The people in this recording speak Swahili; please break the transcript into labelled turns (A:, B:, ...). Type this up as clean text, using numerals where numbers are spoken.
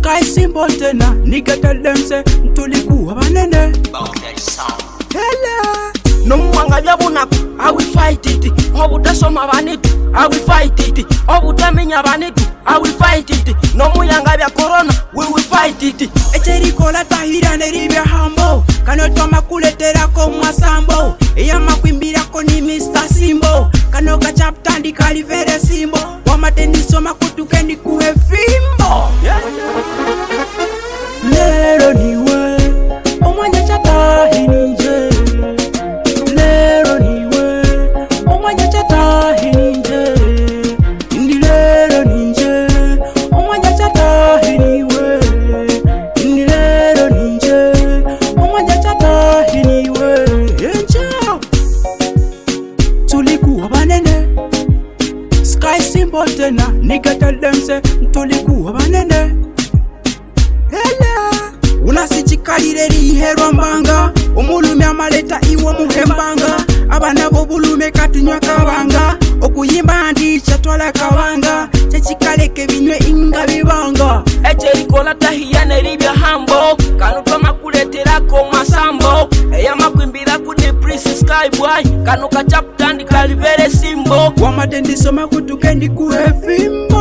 A: Sky symbol tena, nigga tell them say tulikuwa banene. Hello.
B: No mwanga byabunaku, I will fight it. Obudasoma banitu, I will fight it. Obutamenya banitu, I will fight it. No muyanga bya corona, we will fight it.
A: Echerikola tahira neribya hambo, kano toma kuletera ko masambo. Eya makwimbira ko ni Mr. Simbo, kano ka chapter ndi kalivere simbo. Wamatendiso makutuke ndi kuhe fimbo. Lero niwe, omwanya chata hininje. Lero niwe, omwanya chata hininje. Indi lero ninje, omwanya chata hiniwe. Indi lero ninje, omwanya chata hiniwe. Enja, tulikuwa banene. Sky symbol tena, nigga tell them say tulikuwa banene. Hello. Unasichikalire liherwa mbanga, omulume amaleta iwo muhembanga. Abana bobulume katunywa kabanga, okuyimba ndi chatwala kabanga. Chechikaleke binywe inga bibanga.
B: Echerikola tahiya neribya hambo, kano toma kuletera ko masambo. Eya makwimbira ku the Prince Sky boy, kano ka chapter ndi kalivere simbo.
A: Wamatendiso makutuke ndi kuhe fimbo.